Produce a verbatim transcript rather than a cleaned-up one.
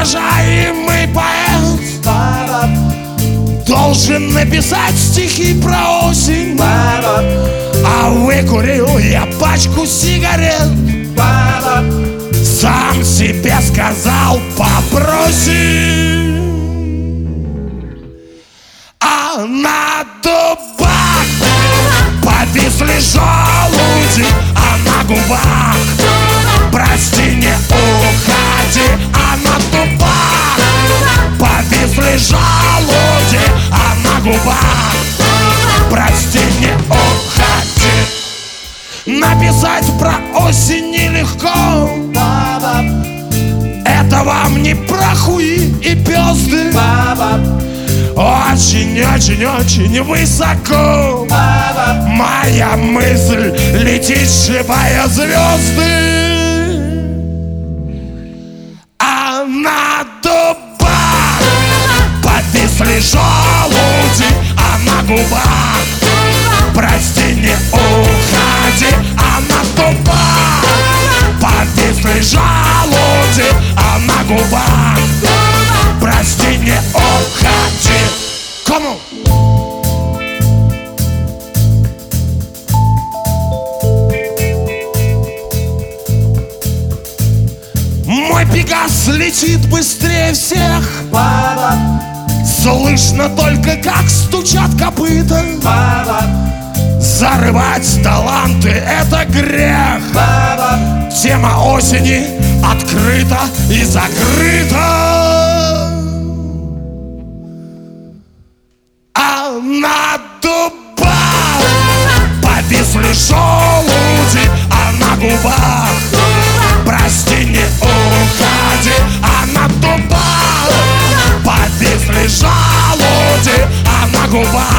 Уважаемый поэт должен написать стихи про осень. А выкурил я пачку сигарет, сам себе сказал попроси. А на дубах повисли желуди, а на губах прости, не уходи. А на дубах повисли желуди, а на губах прости, не уходи. Написать про осень нелегко, это вам не про хуи и пёзды. Очень-очень-очень высоко моя мысль летит, сшибая звезды. А на дубах повисли желуди, а на губах прости, не уходи. А на дубах повисли желуди, а на губах прости, не уходи. Кому? Мой Пегас летит быстрее всех. Слышно только, как стучат копыта. Зарывать таланты — это грех. Тема осени открыта и закрыта. А на дубах повисли желуди, а на губах прости, не уходи. А на дубах повисли желуди, а на губах